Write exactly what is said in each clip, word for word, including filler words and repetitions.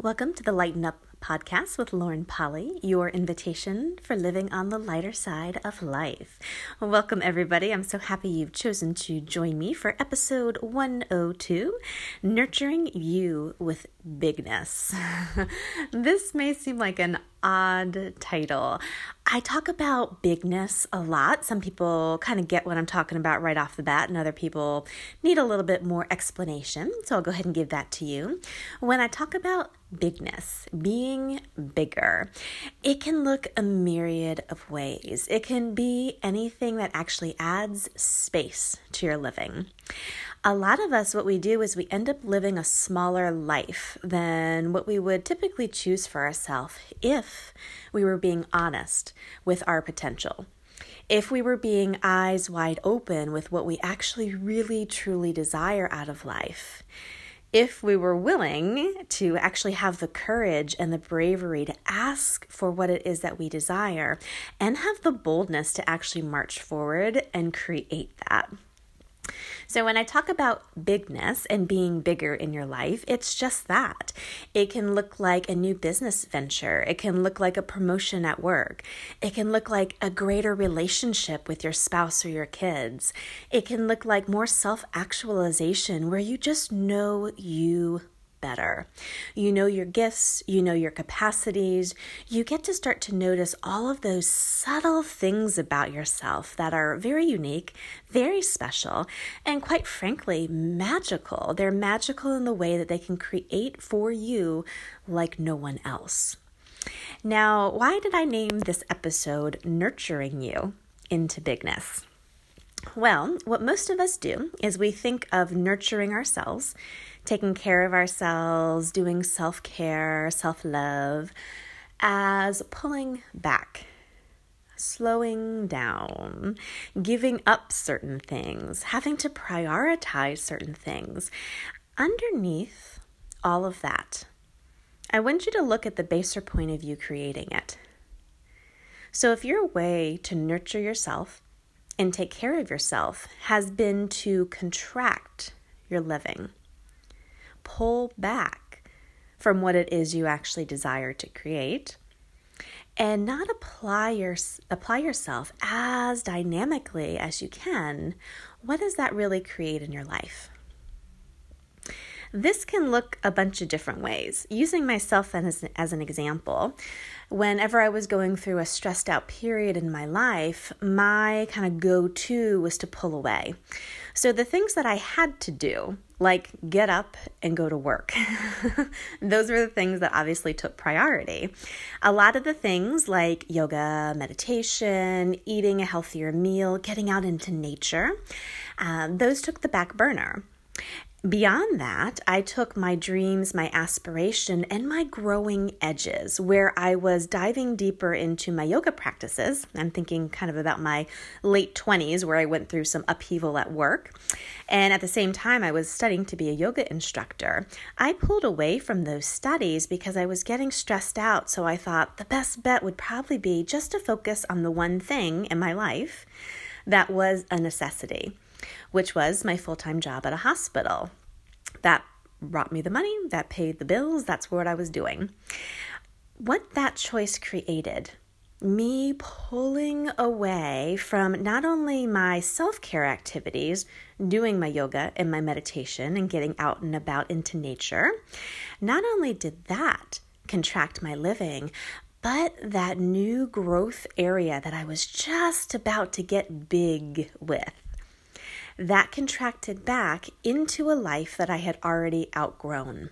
Welcome to the Lighten Up podcast with Lauren Polly, your invitation for living on the lighter side of life. Welcome, everybody. I'm so happy you've chosen to join me for episode one oh two, Nurturing You with Bigness. This may seem like an odd title. I talk about bigness a lot. Some people kind of get what I'm talking about right off the bat, and other people need a little bit more explanation. So I'll go ahead and give that to you. When I talk about bigness, being bigger, it can look a myriad of ways. It can be anything that actually adds space to your living. A lot of us, what we do is we end up living a smaller life than what we would typically choose for ourselves if we were being honest with our potential. If we were being eyes wide open with what we actually really truly desire out of life. If we were willing to actually have the courage and the bravery to ask for what it is that we desire and have the boldness to actually march forward and create that. So when I talk about bigness and being bigger in your life, it's just that. It can look like a new business venture. It can look like a promotion at work. It can look like a greater relationship with your spouse or your kids. It can look like more self-actualization where you just know you better. You know your gifts, you know your capacities. You get to start to notice all of those subtle things about yourself that are very unique, very special, and quite frankly, magical. They're magical in the way that they can create for you like no one else. Now, why did I name this episode Nurturing You into Bigness? Well, what most of us do is we think of nurturing ourselves, taking care of ourselves, doing self-care, self-love, as pulling back, slowing down, giving up certain things, having to prioritize certain things. Underneath all of that, I want you to look at the baser point of you creating it. So if your way to nurture yourself and take care of yourself has been to contract your living, pull back from what it is you actually desire to create, and not apply your apply yourself as dynamically as you can, what does that really create in your life? This can look a bunch of different ways. Using myself as, as an example, whenever I was going through a stressed out period in my life, my kind of go-to was to pull away. So the things that I had to do, like get up and go to work, those were the things that obviously took priority. A lot of the things like yoga, meditation, eating a healthier meal, getting out into nature, uh, those took the back burner. Beyond that, I took my dreams, my aspiration, and my growing edges, where I was diving deeper into my yoga practices. I'm thinking kind of about my late twenties, where I went through some upheaval at work. And at the same time, I was studying to be a yoga instructor. I pulled away from those studies because I was getting stressed out. So I thought the best bet would probably be just to focus on the one thing in my life that was a necessity, which was my full-time job at a hospital. That brought me the money, that paid the bills, that's what I was doing. What that choice created, me pulling away from not only my self-care activities, doing my yoga and my meditation and getting out and about into nature, not only did that contract my living, but that new growth area that I was just about to get big with, that contracted back into a life that I had already outgrown.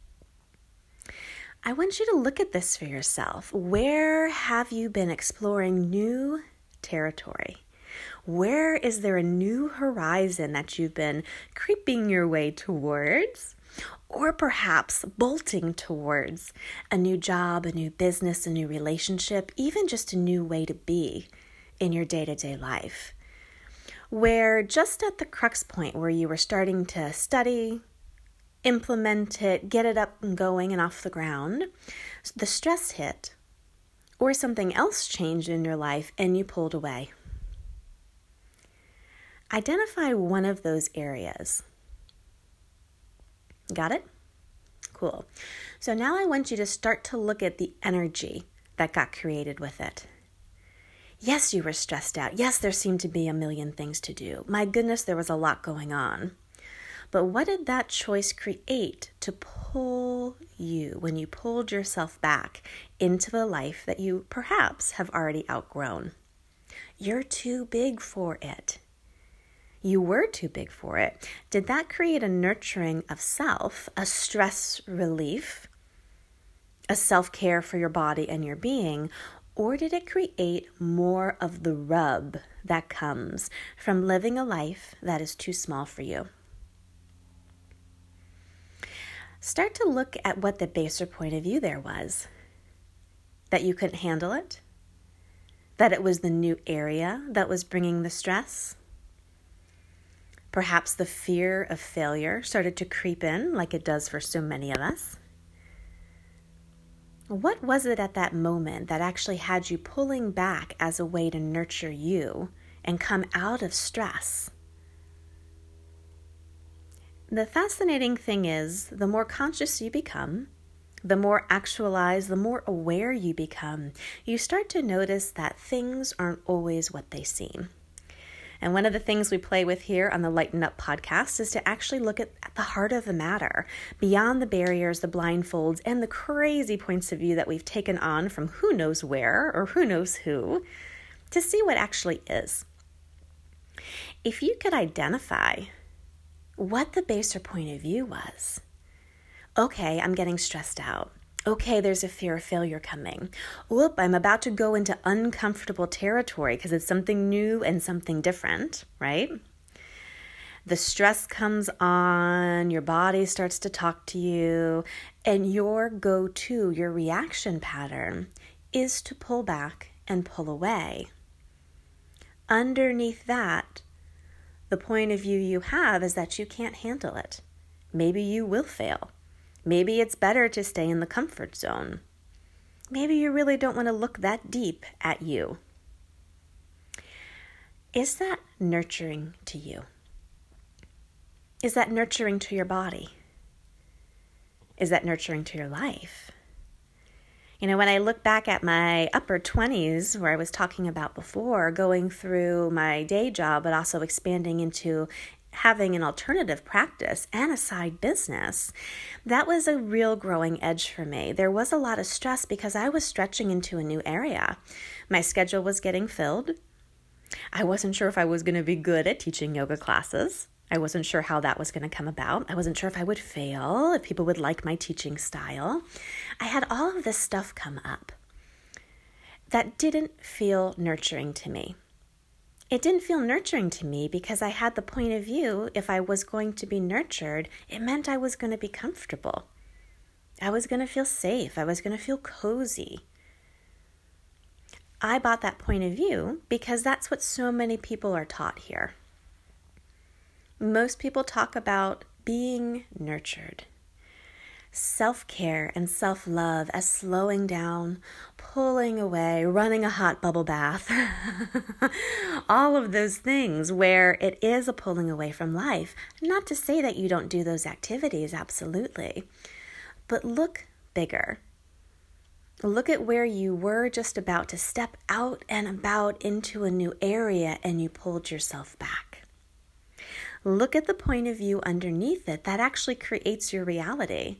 I want you to look at this for yourself. Where have you been exploring new territory? Where is there a new horizon that you've been creeping your way towards? Or perhaps bolting towards a new job, a new business, a new relationship, even just a new way to be in your day-to-day life, where just at the crux point where you were starting to study, implement it, get it up and going and off the ground, the stress hit, or something else changed in your life and you pulled away. Identify one of those areas. Got it? cool. So now I want you to start to look at the energy that got created with it. Yes, you were stressed out. Yes, there seemed to be a million things to do. My goodness, there was a lot going on. But what did that choice create to pull you when you pulled yourself back into the life that you perhaps have already outgrown? You're too big for it. You were too big for it. Did that create a nurturing of self, a stress relief, a self-care for your body and your being, or did it create more of the rub that comes from living a life that is too small for you? Start to look at what the baser point of view there was. That you couldn't handle it? That it was the new area that was bringing the stress? Perhaps the fear of failure started to creep in like it does for so many of us. What was it at that moment that actually had you pulling back as a way to nurture you and come out of stress? The fascinating thing is, the more conscious you become, the more actualized, the more aware you become, you start to notice that things aren't always what they seem. And one of the things we play with here on the Lighten Up podcast is to actually look at the heart of the matter, beyond the barriers, the blindfolds, and the crazy points of view that we've taken on from who knows where or who knows who, to see what actually is. If you could identify what the baser point of view was, okay, I'm getting stressed out. Okay, there's a fear of failure coming. Whoop, I'm about to go into uncomfortable territory because it's something new and something different, right? The stress comes on, your body starts to talk to you, and your go-to, your reaction pattern is to pull back and pull away. Underneath that, the point of view you have is that you can't handle it. Maybe you will fail. Maybe it's better to stay in the comfort zone. Maybe you really don't want to look that deep at you. Is that nurturing to you? Is that nurturing to your body? Is that nurturing to your life? You know, when I look back at my upper twenties, where I was talking about before, going through my day job, but also expanding into having an alternative practice and a side business, that was a real growing edge for me. There was a lot of stress because I was stretching into a new area. My schedule was getting filled. I wasn't sure if I was going to be good at teaching yoga classes. I wasn't sure how that was going to come about. I wasn't sure if I would fail, if people would like my teaching style. I had all of this stuff come up that didn't feel nurturing to me. It didn't feel nurturing to me because I had the point of view, if I was going to be nurtured, it meant I was going to be comfortable. I was going to feel safe. I was going to feel cozy. I bought that point of view because that's what so many people are taught here. Most people talk about being nurtured. Self-care and self-love as slowing down, pulling away, running a hot bubble bath. All of those things where it is a pulling away from life. Not to say that you don't do those activities, absolutely. But look bigger. Look at where you were just about to step out and about into a new area and you pulled yourself back. Look at the point of view underneath it that actually creates your reality.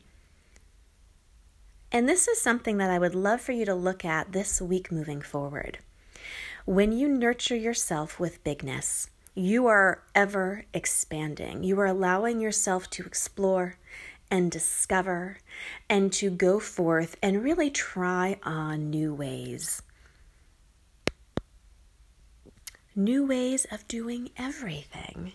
And this is something that I would love for you to look at this week moving forward. When you nurture yourself with bigness, you are ever expanding. You are allowing yourself to explore and discover and to go forth and really try on new ways. New ways of doing everything.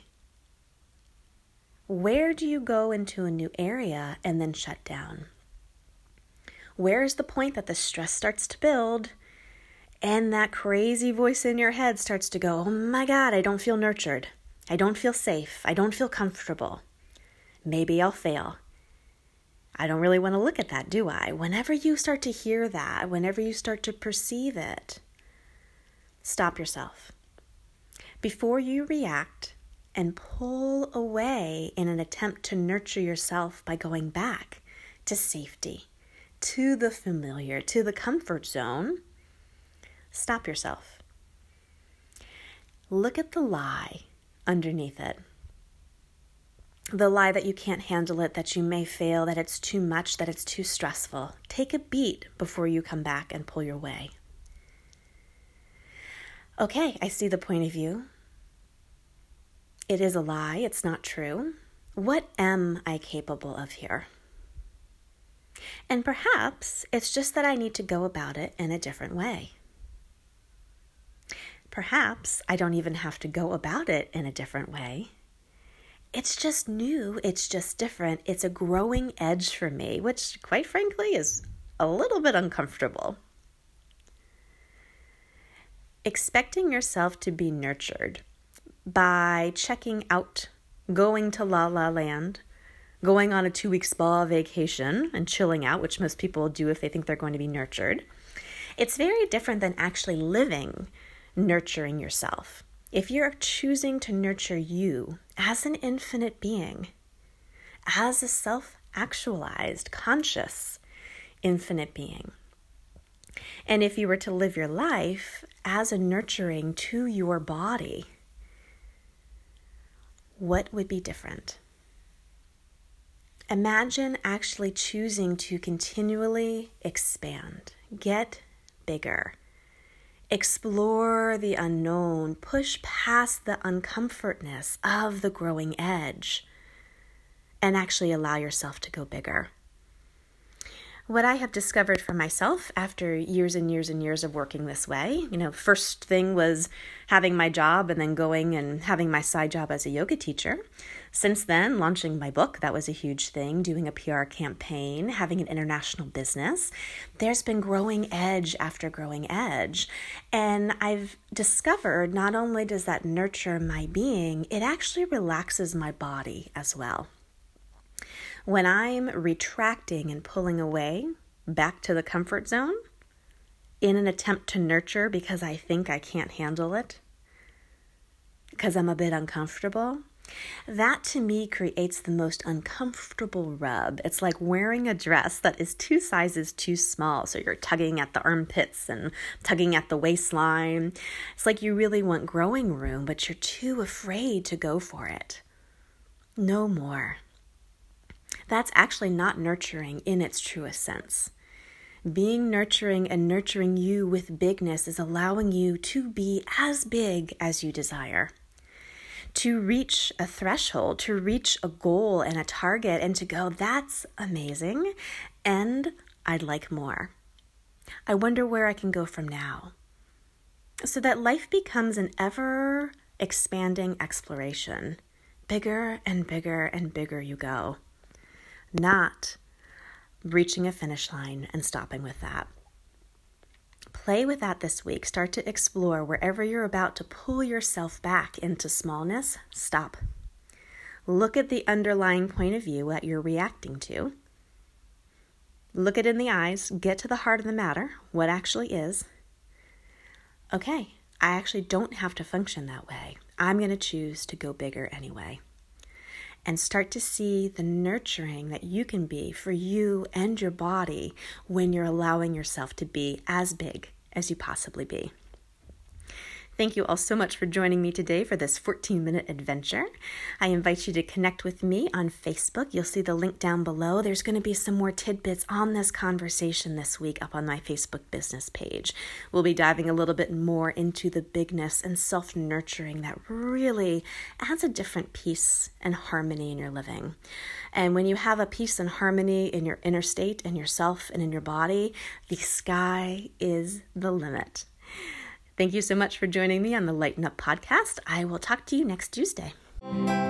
Where do you go into a new area and then shut down? Where is the point that the stress starts to build and that crazy voice in your head starts to go, oh my God, I don't feel nurtured. I don't feel safe. I don't feel comfortable. Maybe I'll fail. I don't really want to look at that, do I? Whenever you start to hear that, whenever you start to perceive it, stop yourself. Before you react and pull away in an attempt to nurture yourself by going back, to safety, to the familiar, to the comfort zone, stop yourself. Look at the lie underneath it. The lie that you can't handle it, that you may fail, that it's too much, that it's too stressful. Take a beat before you come back and pull your way. Okay, I see the point of view. It is a lie. It's not true. What am I capable of here? And perhaps it's just that I need to go about it in a different way. Perhaps I don't even have to go about it in a different way. It's just new, it's just different, it's a growing edge for me, which quite frankly is a little bit uncomfortable. Expecting yourself to be nurtured by checking out, going to La La Land, going on a two-week spa vacation and chilling out, which most people do if they think they're going to be nurtured. It's very different than actually living, nurturing yourself. If you're choosing to nurture you as an infinite being, as a self-actualized, conscious, infinite being, and if you were to live your life as a nurturing to your body, what would be different? Imagine actually choosing to continually expand, get bigger, explore the unknown, push past the uncomfortness of the growing edge, and actually allow yourself to go bigger. What I have discovered for myself after years and years and years of working this way, you know, first thing was having my job and then going and having my side job as a yoga teacher. Since then, launching my book, that was a huge thing, doing a P R campaign, having an international business. There's been growing edge after growing edge. And I've discovered not only does that nurture my being, it actually relaxes my body as well. When I'm retracting and pulling away back to the comfort zone in an attempt to nurture because I think I can't handle it, because I'm a bit uncomfortable, that to me creates the most uncomfortable rub. It's like wearing a dress that is two sizes too small. So you're tugging at the armpits and tugging at the waistline. It's like you really want growing room, but you're too afraid to go for it. No more. That's actually not nurturing in its truest sense. Being nurturing and nurturing you with bigness is allowing you to be as big as you desire. To reach a threshold, to reach a goal and a target, and to go, that's amazing, and I'd like more. I wonder where I can go from now. So that life becomes an ever-expanding exploration. Bigger and bigger and bigger you go. Not reaching a finish line and stopping with that. Play with that this week. Start to explore wherever you're about to pull yourself back into smallness. Stop. Look at the underlying point of view that you're reacting to. Look it in the eyes. Get to the heart of the matter. What actually is. Okay, I actually don't have to function that way. I'm going to choose to go bigger anyway. And start to see the nurturing that you can be for you and your body when you're allowing yourself to be as big as you possibly be. Thank you all so much for joining me today for this fourteen-minute adventure. I invite you to connect with me on Facebook. You'll see the link down below. There's going to be some more tidbits on this conversation this week up on my Facebook business page. We'll be diving a little bit more into the bigness and self-nurturing that really adds a different peace and harmony in your living. And when you have a peace and harmony in your inner state, in yourself, and in your body, the sky is the limit. Thank you so much for joining me on the Lighten Up podcast. I will talk to you next Tuesday.